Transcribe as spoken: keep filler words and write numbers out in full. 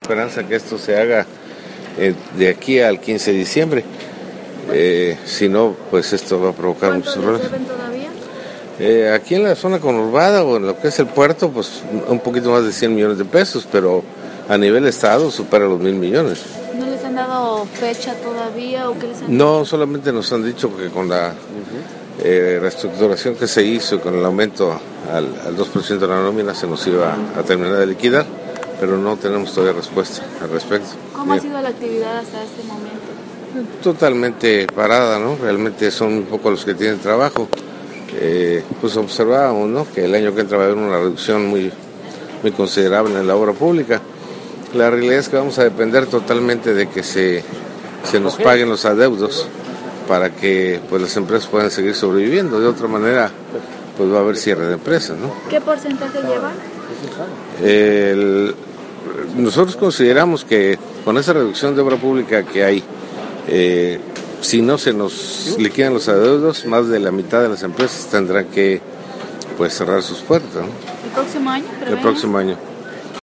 Esperanza que esto se haga eh, de aquí al quince de diciembre. Eh, si no, pues esto va a provocar muchos problemas. ¿Cuánto les deben todavía? Eh, aquí en la zona conurbada o en lo que es el puerto, pues un poquito más de cien millones de pesos, pero a nivel estado supera los mil millones. ¿No les han dado fecha todavía o qué les han dicho? No, solamente nos han dicho que con la eh, reestructuración que se hizo y con el aumento al, al dos por ciento de la nómina se nos iba a terminar de liquidar, pero no tenemos todavía respuesta al respecto. ¿Cómo ha sido la actividad hasta este momento? Totalmente parada, ¿no? Realmente son muy pocos los que tienen trabajo. Eh, pues observábamos, ¿no?, que el año que entra va a haber una reducción muy, muy considerable en la obra pública. La realidad es que vamos a depender totalmente de que se, se nos paguen los adeudos para que pues las empresas puedan seguir sobreviviendo. De otra manera, pues va a haber cierre de empresas, ¿no? ¿Qué porcentaje llevan? El, nosotros consideramos que con esa reducción de obra pública que hay, eh, si no se nos liquidan los adeudos, más de la mitad de las empresas tendrán que pues cerrar sus puertas, ¿no? ¿El próximo año? El próximo año.